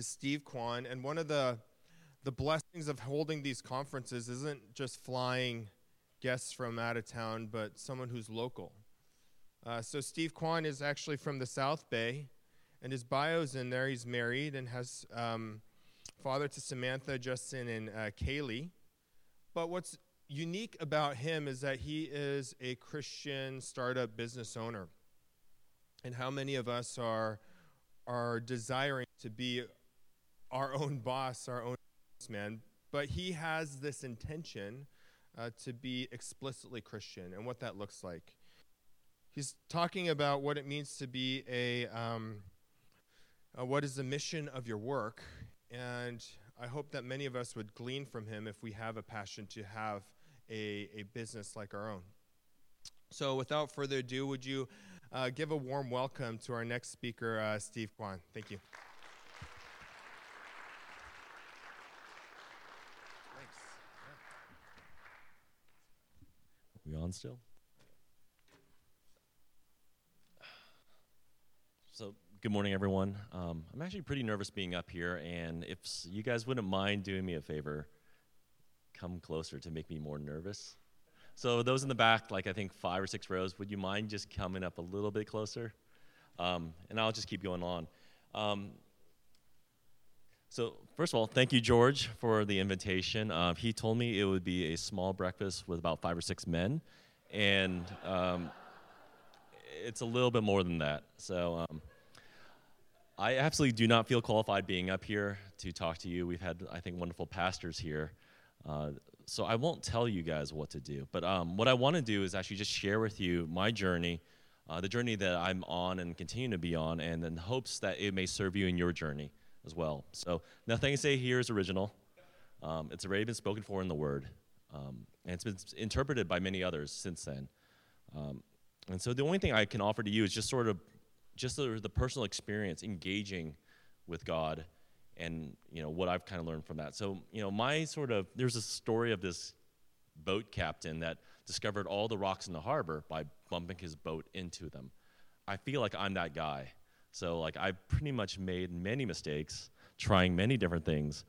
is Steve Kwan, and one of the blessings of holding these conferences isn't just flying guests from out of town, but someone who's local. So Steve Kwan is actually from the South Bay, and his bio's in there. He's married and has father to Samantha, Justin, and Kaylee. But what's unique about him is that he is a Christian startup business owner. And how many of us are desiring to be our own boss, our own man? But he has this intention to be explicitly Christian and what that looks like. He's talking about what it means to be what is the mission of your work, and I hope that many of us would glean from him if we have a passion to have a business like our own. So without further ado, would you give a warm welcome to our next speaker, Steve Kwan. Thank you. Thanks. Yeah. We on still? So, good morning, everyone. I'm actually pretty nervous being up here, and if you guys wouldn't mind doing me a favor, come closer to make me more nervous. So those in the back, like I think 5 or 6 rows, would you mind just coming up a little bit closer? And I'll just keep going on. So first of all, thank you, George, for the invitation. He told me it would be a small breakfast with about 5 or 6 men, and it's a little bit more than that. So I absolutely do not feel qualified being up here to talk to you. We've had, I think, wonderful pastors here. So I won't tell you guys what to do. But what I want to do is actually just share with you my journey, the journey that I'm on and continue to be on, and in hopes that it may serve you in your journey as well. So nothing I say here is original. It's already been spoken for in the Word. And it's been interpreted by many others since then. And so the only thing I can offer to you is just sort of the personal experience engaging with God and, what I've kind of learned from that. So, there's a story of this boat captain that discovered all the rocks in the harbor by bumping his boat into them. I feel like I'm that guy. So, I've pretty much made many mistakes, trying many different things,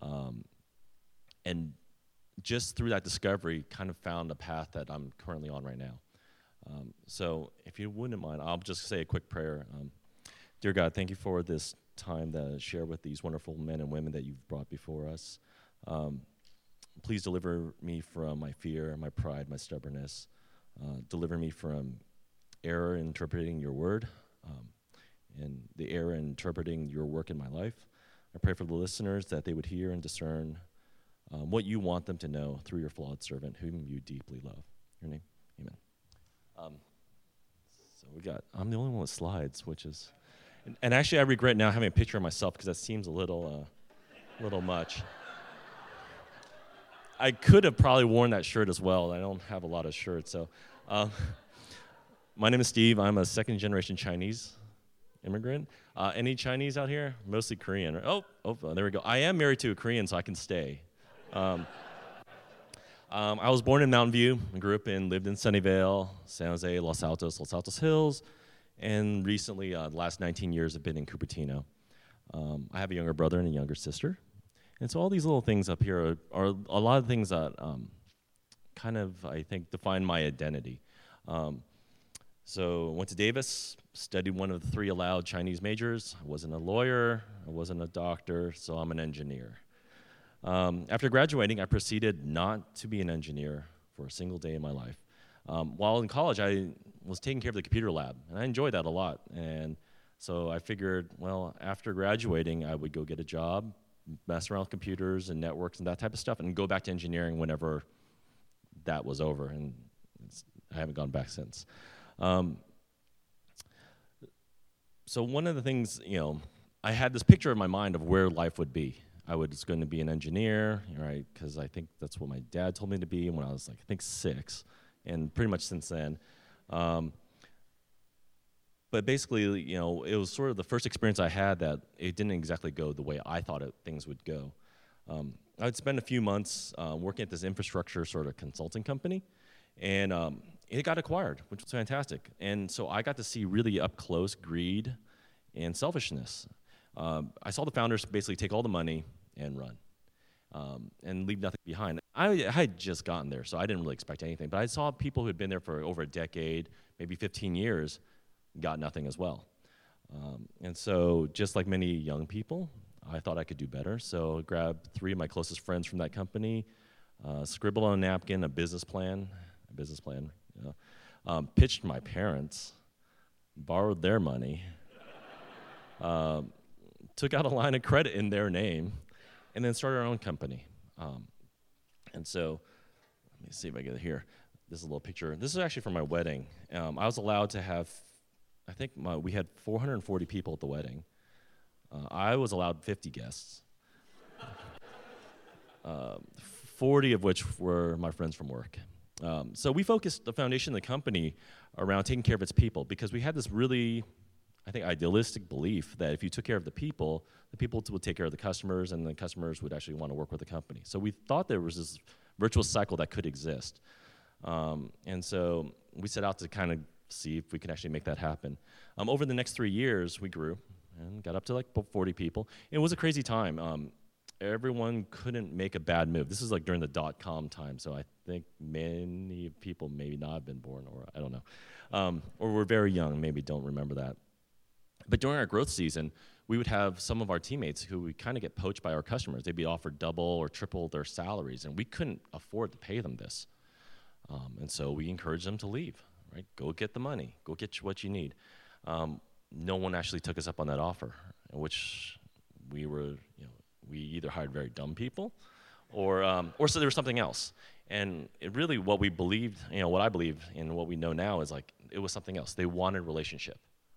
and just through that discovery, kind of found a path that I'm currently on right now. So if you wouldn't mind, I'll just say a quick prayer. Dear God, thank you for this time to share with these wonderful men and women that you've brought before us. Please deliver me from my fear, my pride, my stubbornness. Deliver me from error in interpreting your word, and the error in interpreting your work in my life. I pray for the listeners that they would hear and discern what you want them to know through your flawed servant, whom you deeply love. In your name, amen. So I'm the only one with slides, which is, and actually I regret now having a picture of myself because that seems a little much. I could have probably worn that shirt as well. I don't have a lot of shirts. So my name is Steve. I'm a second-generation Chinese immigrant. Any Chinese out here? Mostly Korean. Oh, there we go. I am married to a Korean, so I can stay. I was born in Mountain View. I lived in Sunnyvale, San Jose, Los Altos Hills, and recently, the last 19 years, I've been in Cupertino. I have a younger brother and a younger sister. And so all these little things up here are a lot of things that kind of, I think, define my identity. So I went to Davis, studied one of the 3 allowed Chinese majors. I wasn't a lawyer, I wasn't a doctor, so I'm an engineer. After graduating, I proceeded not to be an engineer for a single day in my life. While in college, I was taking care of the computer lab, and I enjoyed that a lot. And so I figured, well, after graduating, I would go get a job, mess around with computers and networks and that type of stuff, and go back to engineering whenever that was over. And I haven't gone back since. So one of the things, I had this picture in my mind of where life would be. I was going to be an engineer, right? Because I think that's what my dad told me to be when I was, I think 6, and pretty much since then. But basically, it was sort of the first experience I had that it didn't exactly go the way I thought things would go. I would spend a few months working at this infrastructure sort of consulting company, and it got acquired, which was fantastic. And so I got to see really up close greed and selfishness. I saw the founders basically take all the money and run. And leave nothing behind. I had just gotten there, so I didn't really expect anything. But I saw people who had been there for over a decade, maybe 15 years, got nothing as well. And so just like many young people, I thought I could do better. So I grabbed 3 of my closest friends from that company, scribbled on a napkin a business plan, pitched my parents, borrowed their money, took out a line of credit in their name, and then started our own company. And so, let me see if I get it here. This is a little picture. This is actually from my wedding. I was allowed to have, we had 440 people at the wedding. I was allowed 50 guests, 40 of which were my friends from work. So we focused the foundation of the company around taking care of its people because we had this really, I think, idealistic belief that if you took care of the people would take care of the customers, and the customers would actually want to work with the company. So we thought there was this virtuous cycle that could exist. And so we set out to kind of see if we could actually make that happen. Over the next 3 years, we grew and got up to like 40 people. It was a crazy time. Everyone couldn't make a bad move. This is like during the .com time, so I think many people maybe not have been born, or I don't know. Or were very young, maybe don't remember that. But during our growth season, we would have some of our teammates who would kind of get poached by our customers. They'd be offered double or triple their salaries, and we couldn't afford to pay them this. And so we encouraged them to leave, right? Go get the money. Go get what you need. No one actually took us up on that offer, which we were, we either hired very dumb people or so there was something else. And it really what we believed, what I believe and what we know now is like it was something else. They wanted relationship.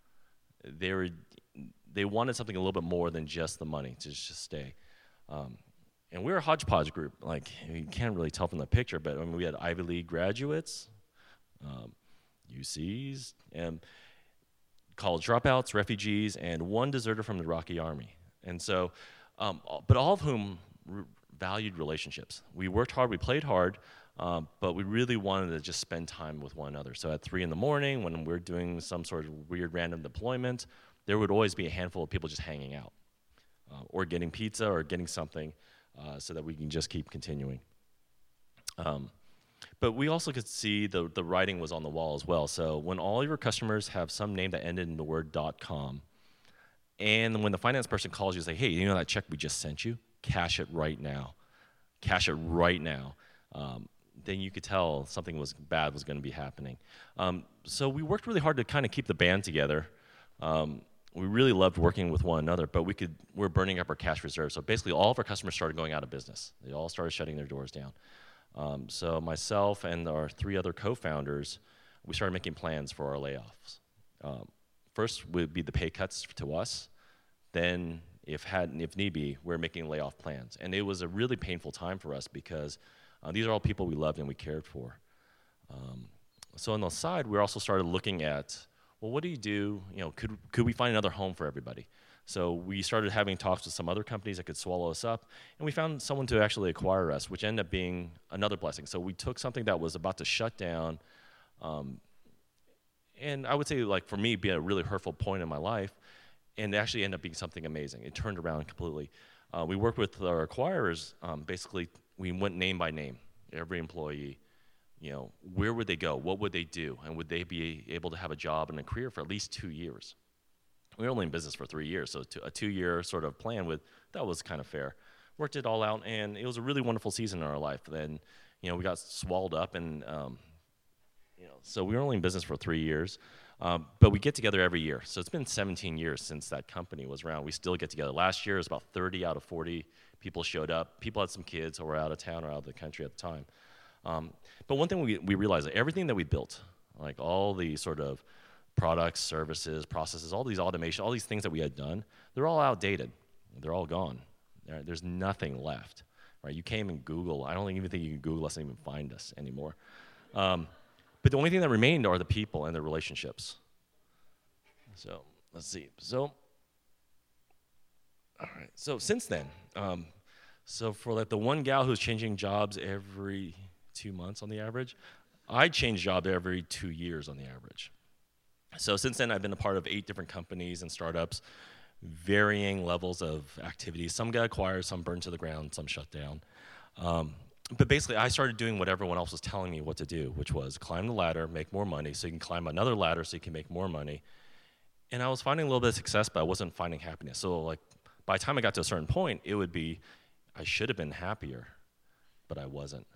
They wanted something a little bit more than just the money to just stay. And we're a hodgepodge group. Like, you can't really tell from the picture, but I mean, we had Ivy League graduates, UCs, and college dropouts, refugees, and one deserter from the Iraqi army. And so, but all of whom valued relationships. We worked hard, we played hard, but we really wanted to just spend time with one another. So at 3 in the morning, when we're doing some sort of weird random deployment, there would always be a handful of people just hanging out, or getting pizza or getting something, so that we can just keep continuing. But we also could see the writing was on the wall as well. So when all your customers have some name that ended in the word .com, and when the finance person calls you and say, hey, you know that check we just sent you? Cash it right now. Cash it right now. Then you could tell something bad was going to be happening. So we worked really hard to kind of keep the band together. We really loved working with one another, but we're burning up our cash reserves. So basically all of our customers started going out of business. They all started shutting their doors down. So myself and our 3 other co-founders, we started making plans for our layoffs. First would be the pay cuts to us. Then, if need be, we're making layoff plans. And it was a really painful time for us because these are all people we loved and we cared for. So on the side, we also started looking at, well, what do you do? Could we find another home for everybody? So we started having talks with some other companies that could swallow us up, and we found someone to actually acquire us, which ended up being another blessing. So we took something that was about to shut down, and I would say, like, for me, being a really hurtful point in my life, and it actually ended up being something amazing. It turned around completely. We worked with our acquirers. Basically, we went name by name, every employee. Where would they go? What would they do? And would they be able to have a job and a career for at least 2 years? We were only in business for 3 years, so a 2-year sort of plan that was kind of fair. Worked it all out, and it was a really wonderful season in our life. Then, we got swallowed up, and so we were only in business for 3 years, but we get together every year. So it's been 17 years since that company was around. We still get together. Last year, it was about 30 out of 40 people showed up. People had some kids who were out of town or out of the country at the time. But one thing we realized, that everything that we built, like all the sort of products, services, processes, all these automation, all these things that we had done, they're all outdated. They're all gone. There's nothing left. Right? You can't even Google. I don't even think you can Google us and even find us anymore. But the only thing that remained are the people and the relationships. So let's see. So, all right. So since then, so for like the one gal who's changing jobs every 2 months on the average, I change job every 2 years on the average. So since then, I've been a part of 8 different companies and startups. varying levels of activity. Some got acquired, some burned to the ground, some shut down. But basically, I started doing what everyone else was telling me what to do, which was climb the ladder, make more money, so you can climb another ladder so you can make more money. And I was finding a little bit of success, but I wasn't finding happiness. So like by the time I got to a certain point, it would be, I should have been happier, but I wasn't.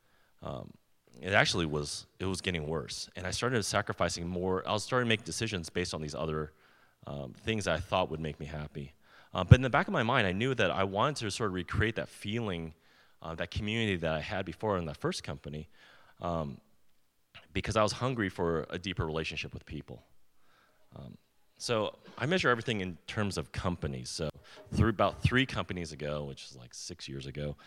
It actually was getting worse. And I started sacrificing more. I was starting to make decisions based on these other things that I thought would make me happy. But in the back of my mind, I knew that I wanted to sort of recreate that feeling, that community that I had before in that first company, because I was hungry for a deeper relationship with people. So I measure everything in terms of companies. So through about 3 companies ago, which is like 6 years ago,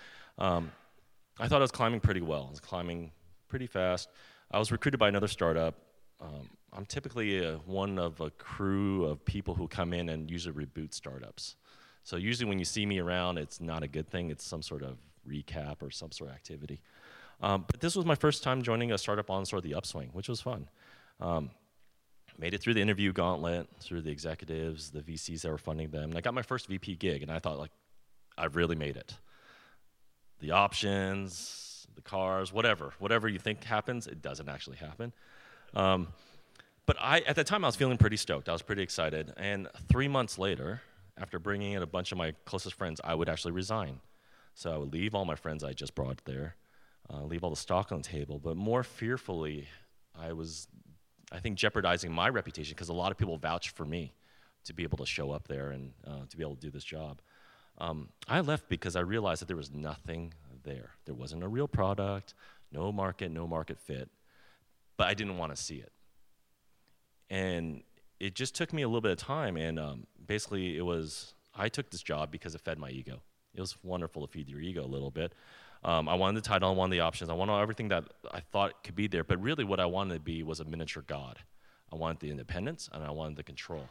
I thought I was climbing pretty well. I was climbing pretty fast. I was recruited by another startup. I'm typically one of a crew of people who come in and usually reboot startups. So usually when you see me around, it's not a good thing. It's some sort of recap or some sort of activity. But this was my first time joining a startup on sort of the upswing, which was fun. Made it through the interview gauntlet, through the executives, the VCs that were funding them. And I got my first VP gig, and I thought, like, I've really made it. The options, the cars, whatever you think happens, it doesn't actually happen. But at the time, I was feeling pretty stoked. I was pretty excited. And 3 months later, after bringing in a bunch of my closest friends, I would actually resign. So I would leave all my friends I just brought there, leave all the stock on the table. But more fearfully, I think, jeopardizing my reputation, because a lot of people vouched for me to be able to show up there and to be able to do this job. I left because I realized that there was nothing there. There wasn't a real product, no market fit, but I didn't want to see it. And it just took me a little bit of time, and basically I took this job because it fed my ego. It was wonderful to feed your ego a little bit. I wanted the title, I wanted the options, I wanted everything that I thought could be there, but really what I wanted to be was a miniature God. I wanted the independence, and I wanted the control.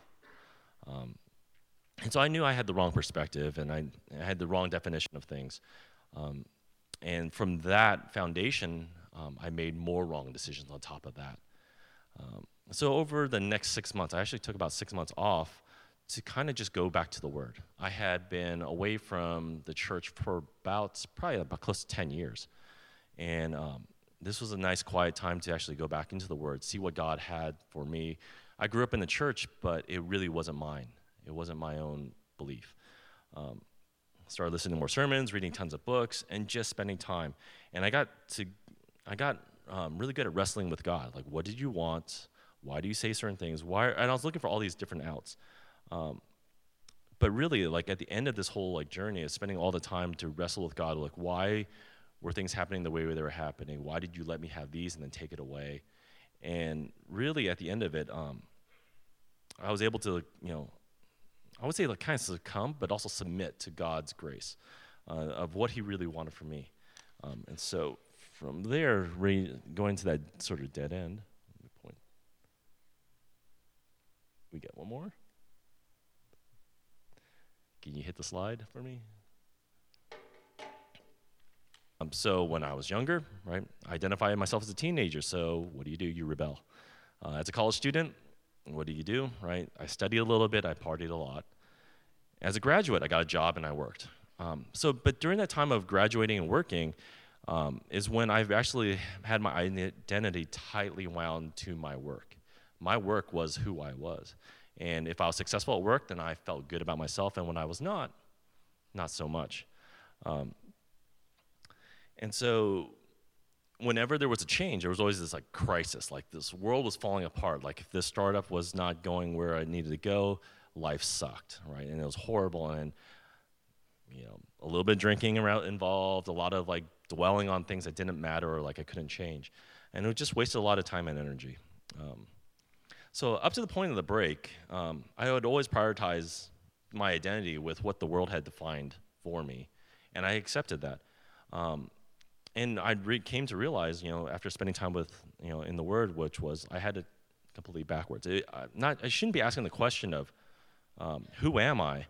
And so I knew I had the wrong perspective, and I had the wrong definition of things. And from that foundation, I made more wrong decisions on top of that. So over the next 6 months, I actually took about 6 months off to kind of just go back to the Word. I had been away from the church for probably about close to 10 years. And this was a nice quiet time to actually go back into the Word, see what God had for me. I grew up in the church, but it really wasn't mine. It wasn't my own belief. Started listening to more sermons, reading tons of books, and just spending time. And I got really good at wrestling with God. Like, what did you want? Why do you say certain things? And I was looking for all these different outs. But really, like, at the end of this whole like journey of spending all the time to wrestle with God, like, why were things happening the way they were happening? Why did you let me have these and then take it away? And really, at the end of it, I was able to, I would say like kind of succumb, but also submit to God's grace of what He really wanted from me. And so from there, going to that sort of dead end. We get one more. Can you hit the slide for me? So when I was younger, right, I identified myself as a teenager. So what do? You rebel. As a college student, what do? Right? I studied a little bit. I partied a lot. As a graduate, I got a job and I worked. But during that time of graduating and working is when I've actually had my identity tightly wound to my work. My work was who I was. And if I was successful at work, then I felt good about myself. And when I was not so much. And so whenever there was a change, there was always this like crisis, like this world was falling apart. Like if this startup was not going where I needed to go, life sucked, right? And it was horrible. And, a little bit of drinking around involved, a lot of like dwelling on things that didn't matter or like I couldn't change. And it just wasted a lot of time and energy. So up to the point of the break, I would always prioritize my identity with what the world had defined for me. And I accepted that. And I came to realize, after spending time with, in the Word, which was I had it completely backwards. I shouldn't be asking the question of who am I,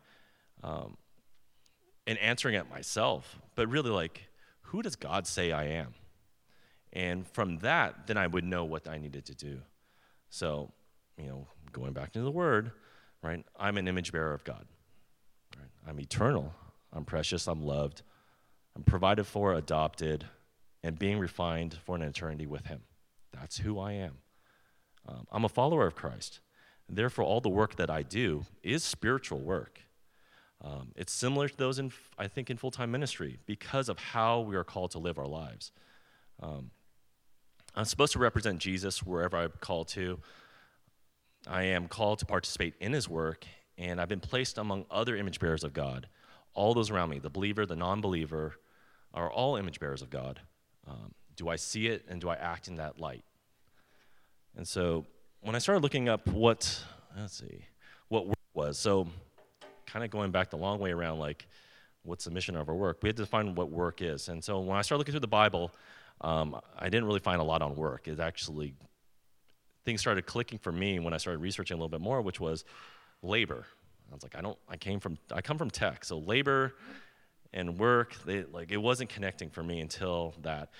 and answering it myself, but really like, who does God say I am? And from that, then I would know what I needed to do. So, going back into the Word, right? I'm an image bearer of God. Right? I'm eternal. I'm precious. I'm loved. I'm provided for, adopted, and being refined for an eternity with him. That's who I am. I'm a follower of Christ. Therefore, all the work that I do is spiritual work. It's similar to those, I think, in full-time ministry because of how we are called to live our lives. I'm supposed to represent Jesus wherever I'm called to. I am called to participate in his work, and I've been placed among other image bearers of God. All those around me, the believer, the non-believer, are all image bearers of God. Do I see it, and do I act in that light? And so when I started looking up what work was, so kind of going back the long way around, like, what's the mission of our work? We had to define what work is. And so when I started looking through the Bible, I didn't really find a lot on work. Things started clicking for me when I started researching a little bit more, which was labor. I was like, I come from tech, so labor and work, it wasn't connecting for me until that.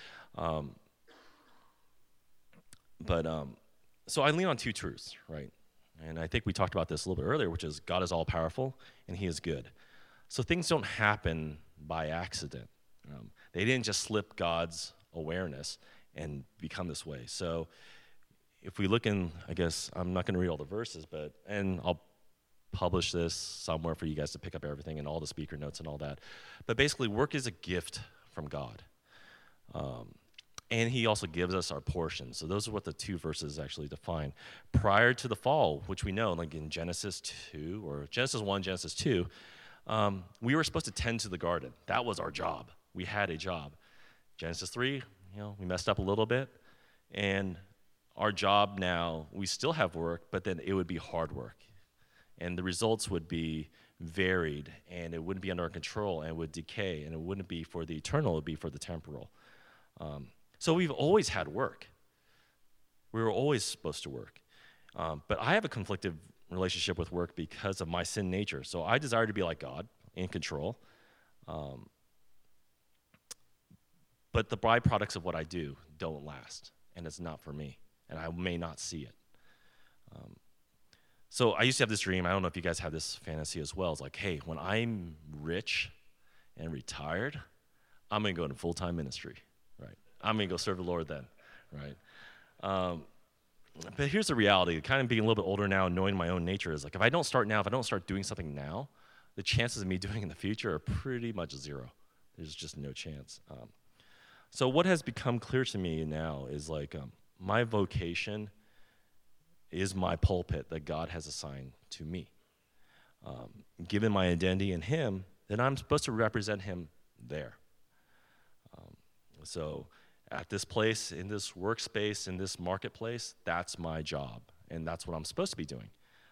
So I lean on two truths, right? And I think we talked about this a little bit earlier, which is God is all powerful and he is good. So things don't happen by accident. They didn't just slip God's awareness and become this way. So if we look in, I guess, I'm not going to read all the verses, and I'll publish this somewhere for you guys to pick up everything and all the speaker notes and all that. But basically, work is a gift from God. And he also gives us our portion. So those are what the two verses actually define. Prior to the fall, which we know, like in Genesis 2, or Genesis 1, Genesis 2, we were supposed to tend to the garden. That was our job. We had a job. Genesis 3, we messed up a little bit. And our job now, we still have work, but then it would be hard work. And the results would be varied, and it wouldn't be under our control, and it would decay, and it wouldn't be for the eternal, it would be for the temporal. So we've always had work. We were always supposed to work. But I have a conflicted relationship with work because of my sin nature. So I desire to be like God, in control. But the byproducts of what I do don't last, and it's not for me, and I may not see it. So I used to have this dream. I don't know if you guys have this fantasy as well. It's like, hey, when I'm rich and retired, I'm going to go into full-time ministry, right? I'm going to go serve the Lord then, right? But here's the reality. Kind of being a little bit older now and knowing my own nature is like, if I don't start doing something now, the chances of me doing it in the future are pretty much zero. There's just no chance. So what has become clear to me now is like my vocation is my pulpit that God has assigned to me. Given my identity in him, then I'm supposed to represent him there. So at this place, in this workspace, in this marketplace, that's my job, and that's what I'm supposed to be doing.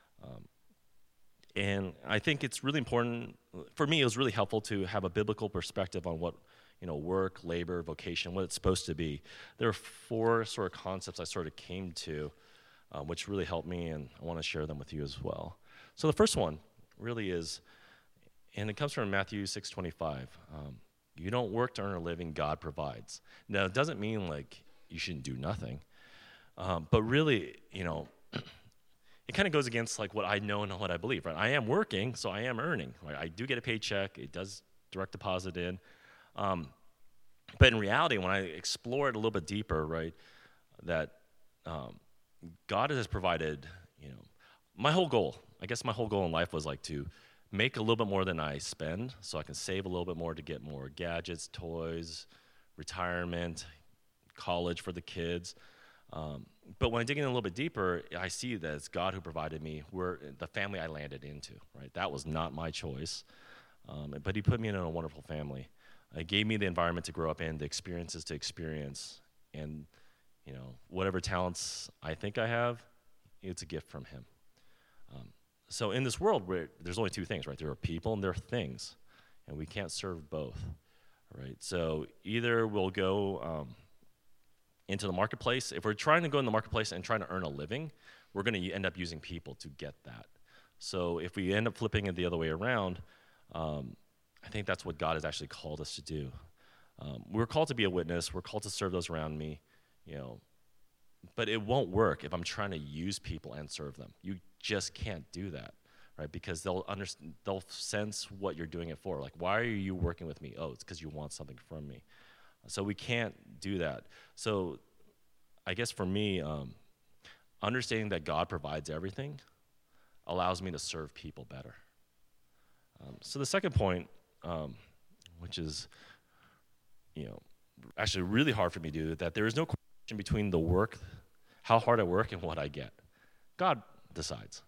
And I think it's really important, for me, it was really helpful to have a biblical perspective on what, work, labor, vocation, what it's supposed to be. There are four sort of concepts I sort of came to, which really helped me, and I want to share them with you as well. So the first one really is, and it comes from Matthew 6:25. You don't work to earn a living, God provides. Now, it doesn't mean like you shouldn't do nothing, but really, it kind of goes against like what I know and what I believe, right? I am working, so I am earning. Right? I do get a paycheck. It does direct deposit in. But in reality, when I explore it a little bit deeper, right, that God has provided, my whole goal in life was like to make a little bit more than I spend so I can save a little bit more to get more gadgets, toys, retirement, college for the kids. But when I dig in a little bit deeper, I see that it's God who provided me the family I landed into, right? That was not my choice, but he put me in a wonderful family. He gave me the environment to grow up in, the experiences to experience, and whatever talents I think I have, it's a gift from him. So in this world where there's only two things, right? There are people and there are things, and we can't serve both, right? So either we'll go into the marketplace. If we're trying to go in the marketplace and trying to earn a living, we're going to end up using people to get that. So if we end up flipping it the other way around, I think that's what God has actually called us to do. We're called to be a witness. We're called to serve those around me, but it won't work if I'm trying to use people and serve them. You just can't do that, right? Because they'll sense what you're doing it for. Like, why are you working with me? Oh, it's because you want something from me. So we can't do that. So I guess for me, understanding that God provides everything allows me to serve people better. So the second point, which is, actually really hard for me to do, that there is no correlation between the work, how hard I work, and what I get. God decides.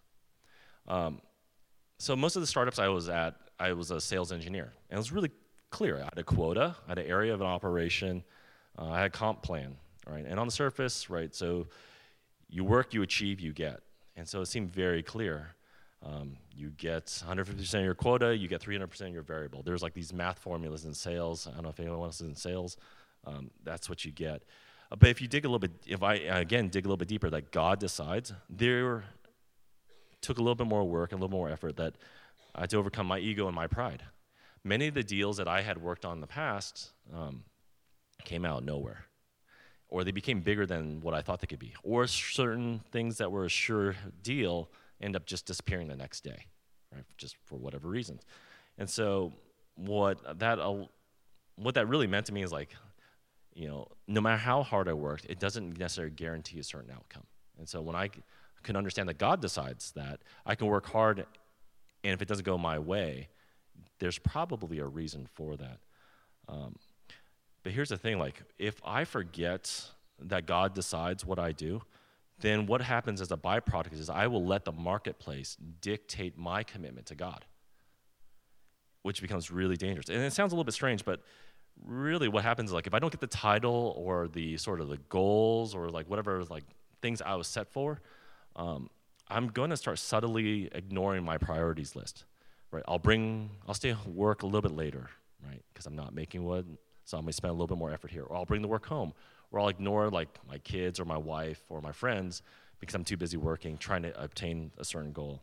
So most of the startups I was at, I was a sales engineer, and it was really clear. I had a quota, I had an area of an operation, I had a comp plan, right? And on the surface, right, so you work, you achieve, you get. And so it seemed very clear. You get 150% of your quota, you get 300% of your variable. There's like these math formulas in sales. I don't know if anyone else is in sales. That's what you get. But if you dig a little bit, if I, again, dig a little bit deeper, that God decides, there took a little bit more work and a little more effort that I had to overcome my ego and my pride. Many of the deals that I had worked on in the past came out of nowhere, or they became bigger than what I thought they could be, or certain things that were a sure deal end up just disappearing the next day, right? Just for whatever reasons. And so what that really meant to me is like, no matter how hard I worked, it doesn't necessarily guarantee a certain outcome. And so when I can understand that God decides that, I can work hard, and if it doesn't go my way, there's probably a reason for that. But here's the thing, like, if I forget that God decides what I do, then what happens as a byproduct is I will let the marketplace dictate my commitment to God, which becomes really dangerous. And it sounds a little bit strange, but really what happens is, like, if I don't get the title or the sort of the goals or like whatever like things I was set for, I'm going to start subtly ignoring my priorities list, right? I'll stay at work a little bit later, right? Because I'm not making what, so I'm going to spend a little bit more effort here. Or I'll bring the work home. Or I'll ignore like my kids or my wife or my friends because I'm too busy working, trying to obtain a certain goal.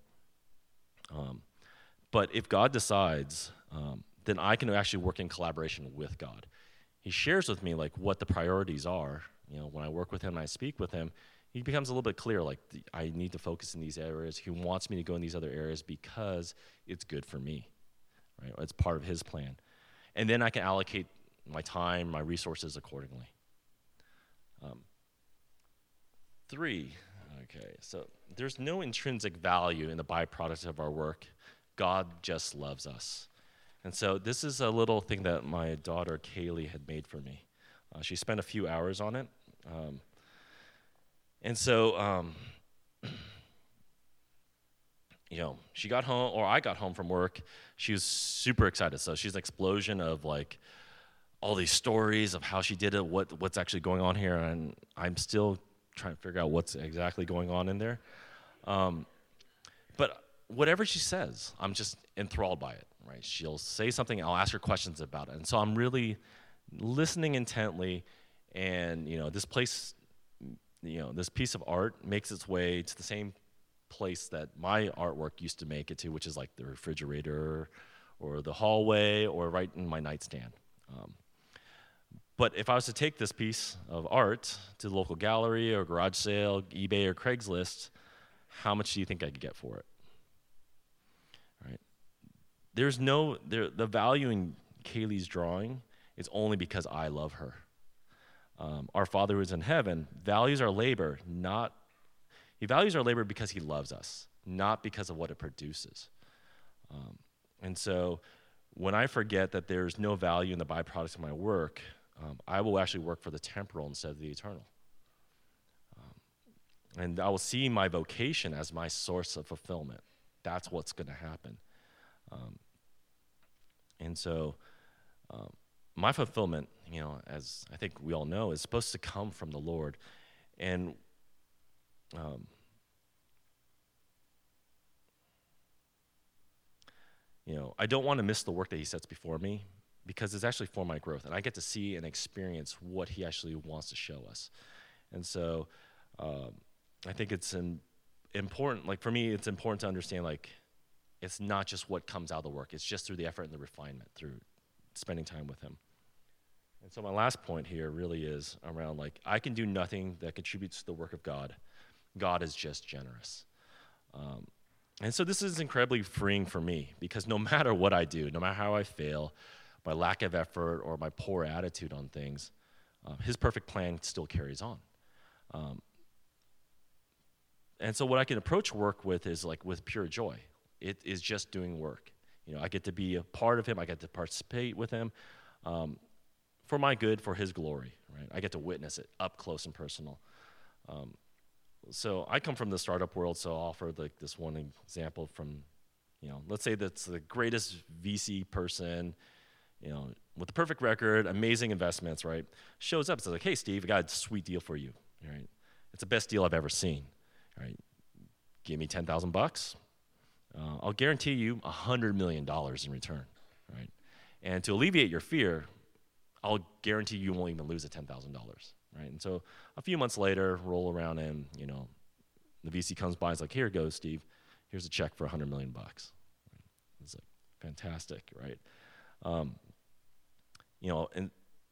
But if God decides, then I can actually work in collaboration with God. He shares with me like what the priorities are. When I work with him and I speak with him, he becomes a little bit clear, like I need to focus in these areas. He wants me to go in these other areas because it's good for me, right? It's part of his plan. And then I can allocate my time, my resources accordingly. 3, okay, so there's no intrinsic value in the byproducts of our work. God just loves us. And so this is a little thing that my daughter Kaylee had made for me. She spent a few hours on it. And so, she got home, or I got home from work. She was super excited. So she's an explosion of like all these stories of how she did it, what's actually going on here, and I'm still trying to figure out what's exactly going on in there. But whatever she says, I'm just enthralled by it, right? She'll say something, I'll ask her questions about it. And so I'm really listening intently, and this place, this piece of art makes its way to the same place that my artwork used to make it to, which is like the refrigerator or the hallway or right in my nightstand. But if I was to take this piece of art to the local gallery or garage sale, eBay or Craigslist, how much do you think I could get for it? Right? The value in Kaylee's drawing is only because I love her. Our Father who is in heaven values our labor, he values our labor because he loves us, not because of what it produces. And so when I forget that there's no value in the byproducts of my work, I will actually work for the temporal instead of the eternal. And I will see my vocation as my source of fulfillment. That's what's going to happen. And so my fulfillment, as I think we all know, is supposed to come from the Lord. And I don't want to miss the work that he sets before me, because it's actually for my growth, and I get to see and experience what he actually wants to show us. And so I think it's important, like for me, it's important to understand, like, it's not just what comes out of the work, it's just through the effort and the refinement, through spending time with him. And so my last point here really is around, like, I can do nothing that contributes to the work of God. God is just generous. And so this is incredibly freeing for me because no matter what I do, no matter how I fail, my lack of effort or my poor attitude on things, his perfect plan still carries on. And so what I can approach work with is like with pure joy. It is just doing work. I get to be a part of him. I get to participate with him for my good, for his glory, right? I get to witness it up close and personal. So I come from the startup world, so I'll offer this one example from, let's say that's the greatest VC person, with the perfect record, amazing investments, right? Shows up, says like, hey, Steve, I got a sweet deal for you, right? It's the best deal I've ever seen, right? Give me $10,000. I'll guarantee you $100 million in return, right? And to alleviate your fear, I'll guarantee you won't even lose the $10,000, right? And so a few months later, roll around and, the VC comes by and is like, here goes, Steve. Here's a check for $100 million. Right? It's like, fantastic, right? And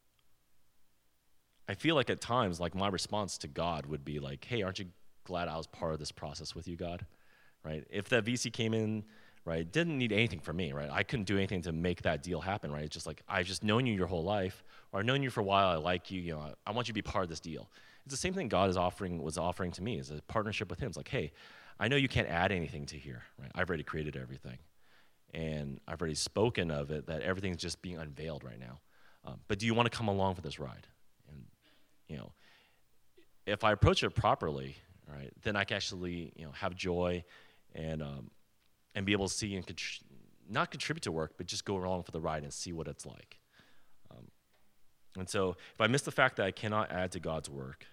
I feel like at times, like my response to God would be like, hey, aren't you glad I was part of this process with you, God? Right? If that VC came in, right, didn't need anything from me, right? I couldn't do anything to make that deal happen, right? It's just like, I've just known you your whole life, or I've known you for a while, I like you, I want you to be part of this deal. It's the same thing God was offering to me, is a partnership with him. It's like, hey, I know you can't add anything to here, right? I've already created everything. And I've already spoken of it, that everything's just being unveiled right now. But do you want to come along for this ride? And, if I approach it properly, right, then I can actually, have joy and be able to see and not contribute to work, but just go along for the ride and see what it's like. And so if I miss the fact that I cannot add to God's work,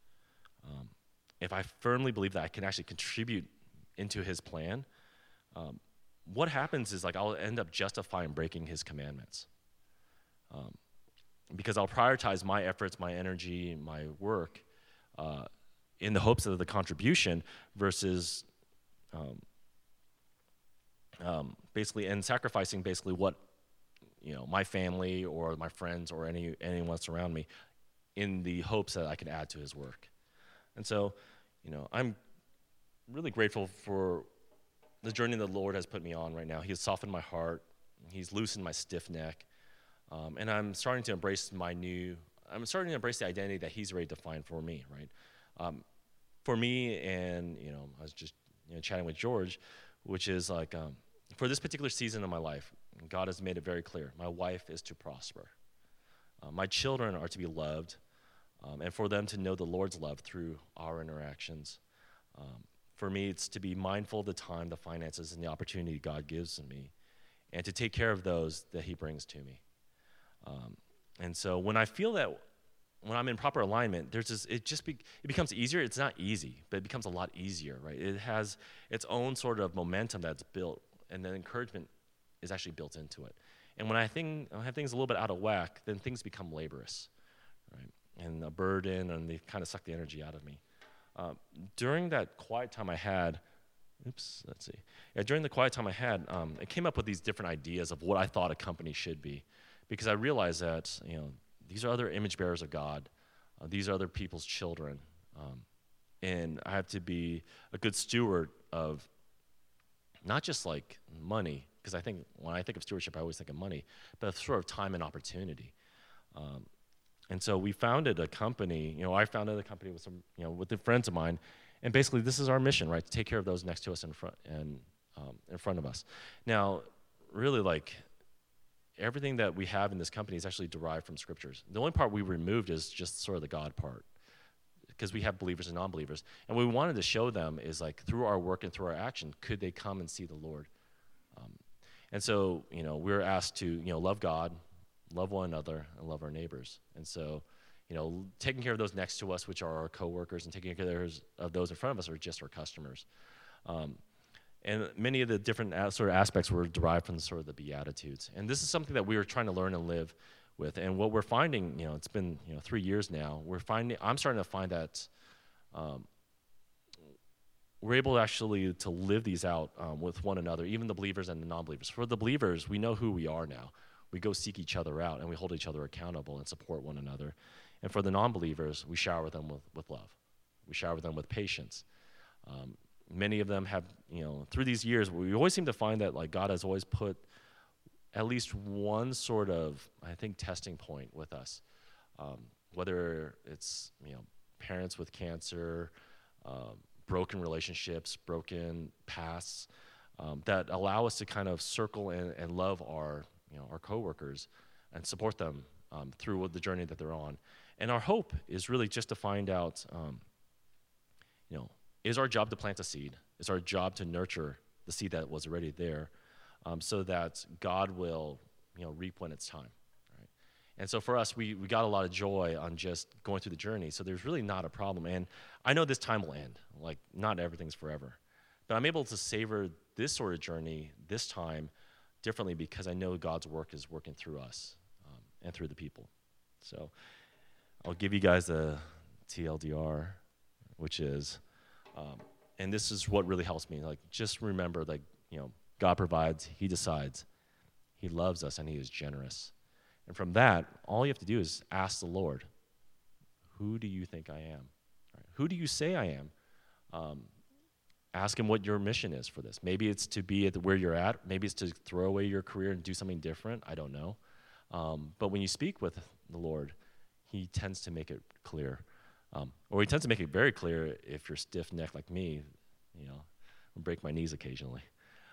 if I firmly believe that I can actually contribute into his plan, what happens is like I'll end up justifying breaking his commandments. Because I'll prioritize my efforts, my energy, my work in the hopes of the contribution versus basically, and sacrificing basically what, my family or my friends or anyone else around me in the hopes that I can add to his work. And so, I'm really grateful for the journey the Lord has put me on right now. He has softened my heart. He's loosened my stiff neck. And I'm starting to embrace the identity that he's ready to define for me, right? For me, and, I was just chatting with George, which is like, for this particular season of my life, God has made it very clear. My wife is to prosper. My children are to be loved, and for them to know the Lord's love through our interactions. For me, it's to be mindful of the time, the finances, and the opportunity God gives me, and to take care of those that he brings to me. And so when I feel that, when I'm in proper alignment, it becomes easier. It's not easy, but it becomes a lot easier, right? It has its own sort of momentum that's built, and then encouragement is actually built into it. And when I have things a little bit out of whack, then things become laborious, right? And a burden, and they kind of suck the energy out of me. During that quiet time I had, during the quiet time I had, I came up with these different ideas of what I thought a company should be, because I realized that, these are other image bearers of God. These are other people's children. And I have to be a good steward of not just like money, because I think when I think of stewardship, I always think of money, but sort of time and opportunity. And so we founded a company, I founded a company with some, with the friends of mine, and basically this is our mission, right? To take care of those next to us in front of us. Now, really, like, everything that we have in this company is actually derived from scriptures. The only part we removed is just sort of the God part, because we have believers and non-believers. And what we wanted to show them is, like, through our work and through our action, could they come and see the Lord? And so, we were asked to, love God, love one another, and love our neighbors. And so, taking care of those next to us, which are our coworkers, and taking care of those in front of us are just our customers. And many of the different sort of aspects were derived from sort of the Beatitudes. And this is something that we were trying to learn and live with. And what we're finding, it's been 3 years now, I'm starting to find that we're able actually to live these out with one another, even the believers and the non-believers. For the believers, we know who we are now. We go seek each other out, and we hold each other accountable and support one another. And for the non-believers, we shower them with love. We shower them with patience. many of them have, through these years, we always seem to find that like God has always put at least one sort of, I think, testing point with us. Whether it's, parents with cancer, broken relationships, broken pasts, that allow us to kind of circle and love our coworkers and support them through the journey that they're on. And our hope is really just to find out, is our job to plant a seed? Is our job to nurture the seed that was already there, so that God will, reap when it's time, right? And so for us, we got a lot of joy on just going through the journey. So there's really not a problem. And I know this time will end. Like, not everything's forever. But I'm able to savor this sort of journey, this time, differently because I know God's work is working through us and through the people. So I'll give you guys a TLDR, which is, and this is what really helps me. Like, just remember, like, God provides, He decides, He loves us, and He is generous. And from that, all you have to do is ask the Lord, who do you think I am? Right? Who do you say I am? Ask Him what your mission is for this. Maybe it's to be at where you're at. Maybe it's to throw away your career and do something different. I don't know. But when you speak with the Lord, He tends to make it clear. Or He tends to make it very clear if you're stiff-necked like me, I'll break my knees occasionally.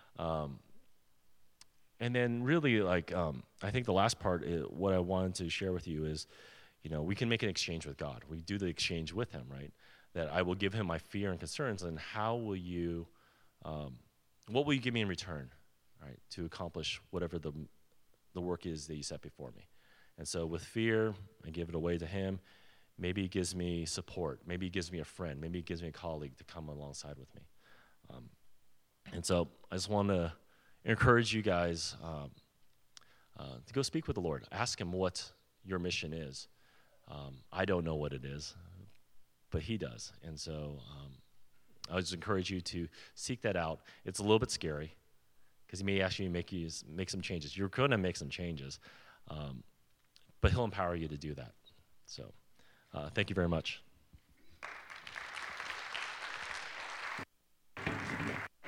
And then really, like, I think the last part, what I wanted to share with you is, we can make an exchange with God. We do the exchange with Him, right? That I will give Him my fear and concerns, and how will you, what will you give me in return, right, to accomplish whatever the work is that you set before me. And so with fear, I give it away to Him. Maybe He gives me support. Maybe He gives me a friend. Maybe He gives me a colleague to come alongside with me. And so I just want to encourage you guys to go speak with the Lord. Ask Him what your mission is. I don't know what it is, but He does. And so I just encourage you to seek that out. It's a little bit scary because He may ask you to make some changes. You're going to make some changes, but He'll empower you to do that. So thank you very much.